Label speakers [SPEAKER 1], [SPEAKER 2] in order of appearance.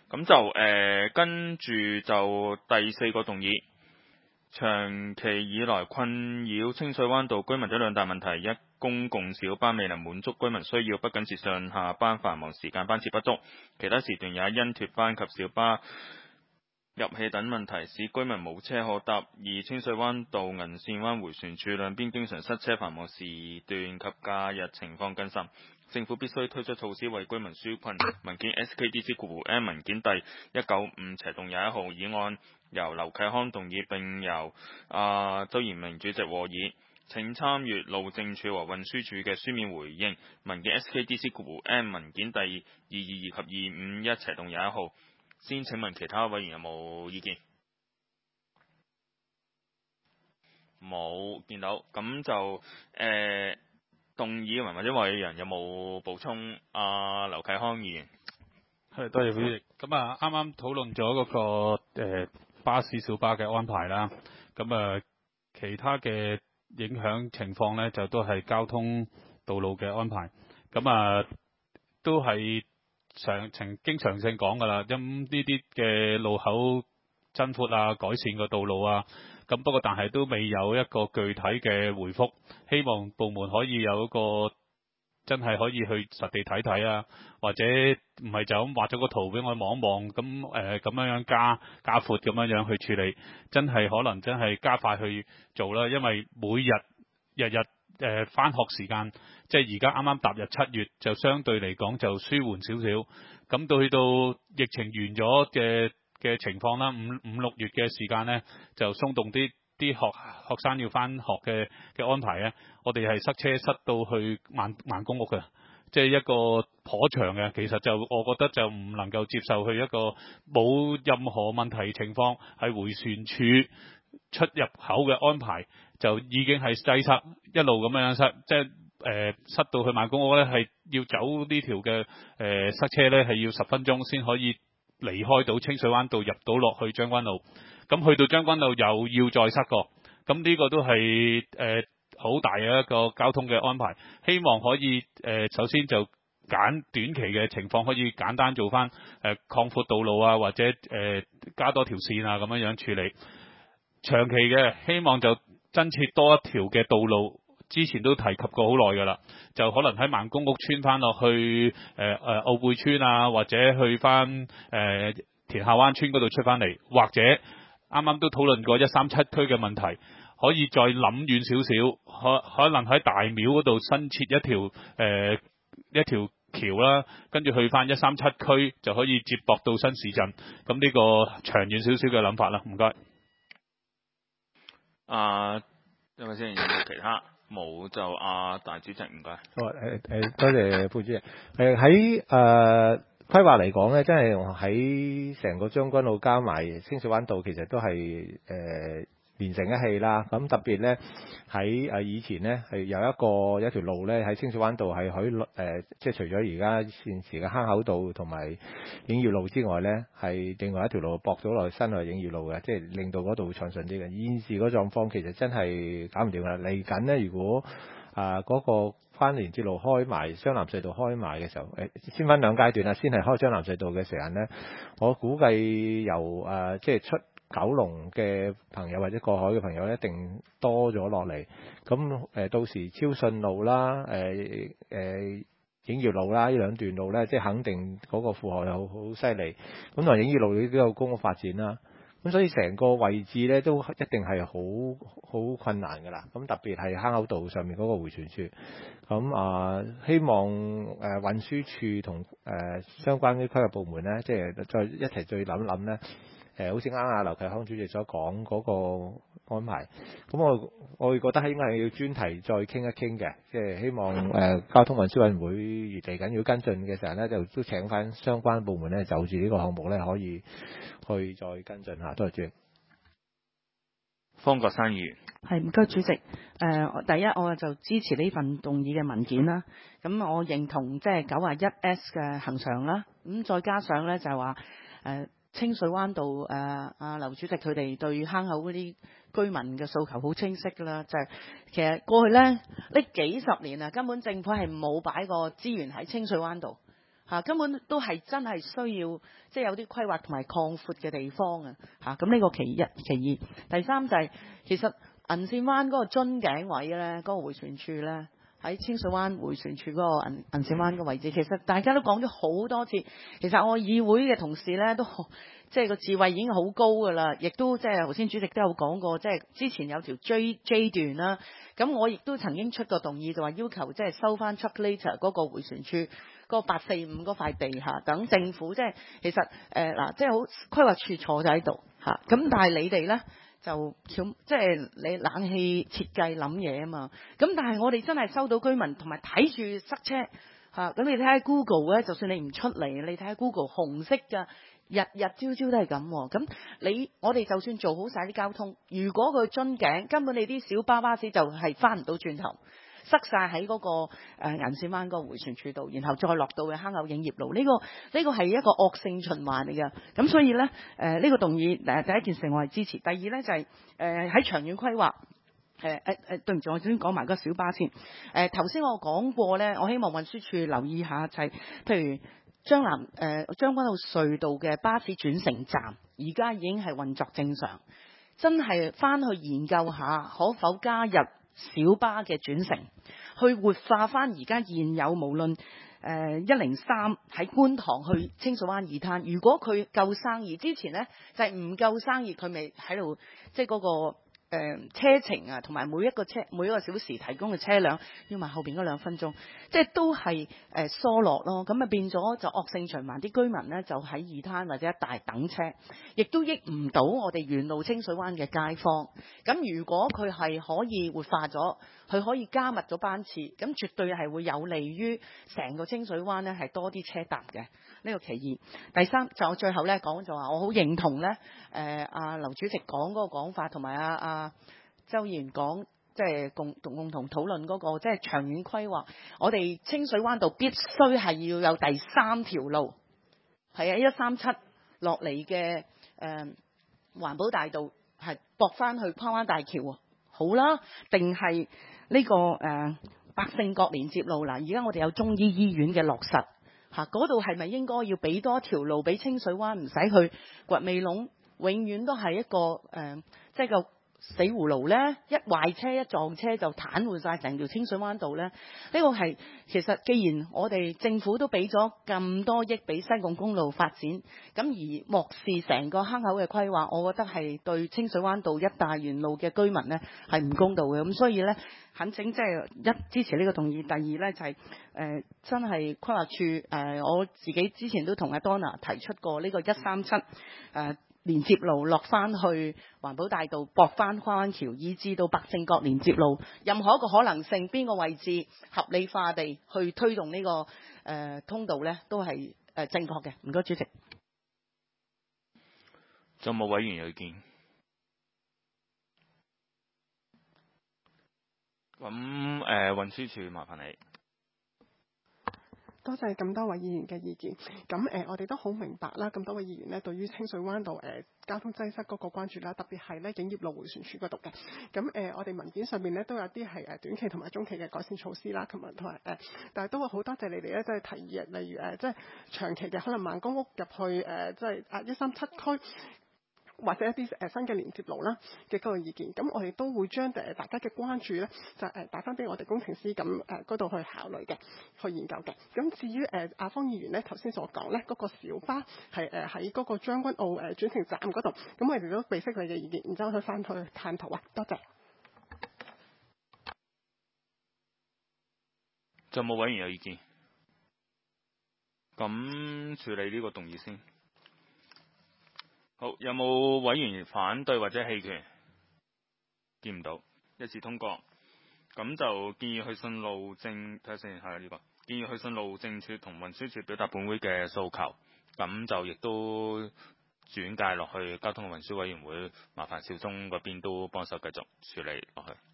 [SPEAKER 1] 咁就跟住就第四個動議，長期以來困擾清水灣道居民的兩大問題：一、公共小巴未能滿足居民需要，不僅是上下班繁忙時間班次不足，其他時段也因脫班及小巴入氣等問題使居民無車可搭；二、清水灣道銀線灣迴旋處兩邊經常塞車，繁忙時段及假日情況更甚。政府必須推出措施為居民紓困。文件 SKDC-M 文件第195/21號議案由劉啟康動議，並由周延明主席和議。請參閱路政署和運輸署嘅書面回應。文件 SKDC-M 文件第222及251/21號。先請問其他委員有冇意見？冇見到，咁就動議人或者委員有冇補充？劉啟康議員。
[SPEAKER 2] 係，多謝主席。咁啊，啱啱討論咗嗰個巴士小巴嘅安排啦。咁啊，其他嘅影響情況呢，就都係交通道路嘅安排。咁啊，都係經常性講㗎啦。因呢啲嘅路口增闊啊，改善個道路啊。咁不過但係都未有一個具體嘅回覆，希望部門可以有一個真係可以去實地睇睇啊，或者唔係就咁畫咗個圖俾我望一望，咁咁樣加闊咁樣去處理，真係可能真係加快去做啦，因為每日返學時間，即係而家啱啱踏入7月，就相對嚟講就舒緩少少，咁到去到疫情完咗嘅情況啦，5、6月嘅時間呢，就鬆動啲學生要返學嘅安排呢，我哋係塞車塞到去萬公屋嘅，即係一個頗長嘅，其實就我覺得就唔能夠接受去一個冇任何問題情況係迴旋處出入口嘅安排，就已經係擠塞，一路咁樣塞，即係塞到去萬公屋呢，係要走呢條嘅塞車呢，係要10分鐘先可以離開到清水灣道入到落去將軍澳，咁去到將軍澳又要再塞過，咁呢個都係好大嘅一個交通嘅安排。希望可以首先就短期嘅情況可以簡單做翻擴闊道路啊，或者加多條線啊咁樣處理。長期嘅希望就增設多一條嘅道路。之前都提及過好耐㗎啦，就可能喺萬公屋村翻落去澳貝村啊，或者去翻田下灣村嗰度出翻嚟，或者啱啱都討論過137區嘅問題，可以再諗遠少少，可能喺大廟嗰度新設一條橋啦，跟住去翻137區就可以接駁到新市鎮，咁呢個長遠少少嘅諗法啦，唔該。
[SPEAKER 1] 因為先有冇其他？冇就大主席唔該。
[SPEAKER 3] 好，多謝副主席。喺規劃嚟講咧，真係喺成個將軍澳加埋清水灣道，其實都係連成一氣啦。咁特別咧喺以前咧係有一條路咧喺清水灣道係可以即係除咗而家現時嘅坑口道同埋映月路之外咧，係另外一條路駁咗落去新嘅映月路嘅，即係令到嗰度暢順啲嘅。現時嗰狀況其實真係搞唔掂啦。嚟緊咧，如果嗰個番連接路開埋，雙南隧道開埋嘅時候，先分兩階段啦。先係開雙南隧道嘅時間咧，我估計由即係出九龍嘅朋友或者過海嘅朋友一定多咗落嚟。咁到時超順路啦，映月路啦，呢兩段路咧，即係肯定嗰個負荷又好犀利。咁同埋映月路都有公屋發展啦。咁所以成個位置咧都一定係好困難㗎啦。咁特別係坑口道上面嗰個迴旋處。咁希望運輸處同相關啲規劃部門咧，即係再一齊再諗諗咧。好似啱劉啟康主席所講嗰個安排，咁我會覺得應該係要專題再傾一傾嘅，即係希望交通運輸委員會嚟緊要跟進嘅時候咧，就都請翻相關部門咧就住呢個項目咧可以去再跟進下。多謝主席。
[SPEAKER 1] 方國珊議員。
[SPEAKER 4] 係，唔該主席。第一我就支持呢份動議嘅文件啦。咁我認同即係91S 嘅恆常啦。咁再加上咧就係話清水灣道劉主席佢哋對坑口嗰啲居民嘅訴求好清晰㗎啦，就係其實過去咧呢幾十年啊，根本政府係冇擺過資源喺清水灣道根本都係真係需要即係有啲規劃同埋擴闊嘅地方啊咁呢個其一，其二，第三就係、其實銀線灣嗰個樽頸位咧，嗰、個迴旋處咧。喺清水灣迴旋處嗰個銀線灣嘅位置，其實大家都講咗好多次。其實我議會嘅同事咧都即係個智慧已經好高㗎啦，亦都即係頭先主席都有講過，即係之前有條 J 段啦。咁我亦都曾經出過動議，就話要求即係收翻 Chocolater 嗰個迴旋處嗰個845嗰塊地下，等政府即係其實嗱，即係好規劃處坐咗喺度咁但係你哋咧。就即係你冷氣設計諗嘢啊嘛，咁但係我哋真係收到居民同埋睇住塞車咁你睇下 Google 咧，就算你唔出嚟，你睇下 Google 紅色㗎，日日朝朝都係咁喎。咁我哋就算做好晒啲交通，如果佢樽頸，根本你啲小巴士就係翻唔到轉頭。塞晒喺嗰個銀線灣嗰個迴旋處度，然後再落到去坑口影業路，呢個係一個惡性循環嚟嘅。咁所以咧，呢個動議第一件事我係支持，第二咧就係喺長遠規劃。對唔住，我先講埋個小巴先。頭先我講過咧，我希望運輸署留意下，就係譬如將軍澳隧道嘅巴士轉乘站，而家已經係運作正常，真係翻去研究下可否加入小巴嘅轉乘，去活化翻而家現有無論103喺觀塘去清水灣二灘，如果佢夠生意，之前呢就係唔夠生意，佢咪喺度即係嗰個車程啊，同埋每一個小時提供嘅車輛要埋後邊嗰2分鐘，即係都係疏落咯。咁啊變咗就惡性循環，啲居民呢就喺二灘或者一帶等車，亦都益唔到我哋沿路清水灣嘅街坊。咁如果佢係可以活化咗，佢可以加密咗班次，咁絕對係會有利於成個清水灣呢係多啲車搭嘅。呢個其二。第三就我最後咧講就話，我好認同咧劉主席講嗰個講法，同埋周議員講即係共同討論嗰個即係長遠規劃。我哋清水灣道必須係要有第3條路，係137落嚟嘅環保大道係駁翻去跨灣大橋好啦，定係呢個百勝角連接路嗱？而家我哋有中醫醫院嘅落實。嗰度係咪應該要俾多條路俾清水灣，唔使去掘尾龍，永遠都係一個即係個死葫蘆呢？一壞車一撞車就癱瘓晒成條清水灣道呢。呢個係其實既然我哋政府都俾咗咁多億俾西貢公路發展，咁而漠視成個坑口嘅規劃，我覺得係對清水灣道一帶沿路嘅居民呢係唔公道嘅。咁所以呢，懇請即係一支持呢個動議，第二呢就係真係規劃處我自己之前都同阿 Donna 提出過呢個137連接路落翻去環保大道，駁翻跨灣橋，以至到百勝角連接路，任何一個可能性，邊個位置合理化地去推動呢個通道呢，都係正確嘅。唔該，主席。
[SPEAKER 1] 仲有冇委員有意見？咁運輸署麻煩你。
[SPEAKER 5] 多謝咁多位議員嘅意見。咁我哋都好明白啦，咁多位議員呢對於清水灣道交通擠塞嗰個關注啦，特別係呢影業路迴旋處嗰度嘅。咁我哋文件上面呢都有啲係短期同埋中期嘅改善措施啦，同埋但係都會好多謝你哋呢，即係提議，例如即係長期嘅可能慢公屋入去即係137區。或者一啲新嘅連接路啦嘅嗰個意見，咁我哋都會將大家嘅關注咧，就打翻俾我哋工程師咁嗰度去考慮嘅，去研究嘅。咁至於阿方議員咧頭先所講咧嗰個小巴係喺嗰個將軍澳轉乘站嗰度，咁我哋都備悉你嘅意見，然之後去翻去探討啊。多謝。
[SPEAKER 1] 仲有冇委員有意見？咁處理呢個動議先。好，有冇委員反對或者棄權？見唔到，一致通過。咁就建議去信路政，睇下先係呢個。建議去信路政署同運輸署表達本會嘅訴求。咁就亦都轉介落去交通運輸委員會，麻煩小鐘嗰邊都幫手繼續處理落去。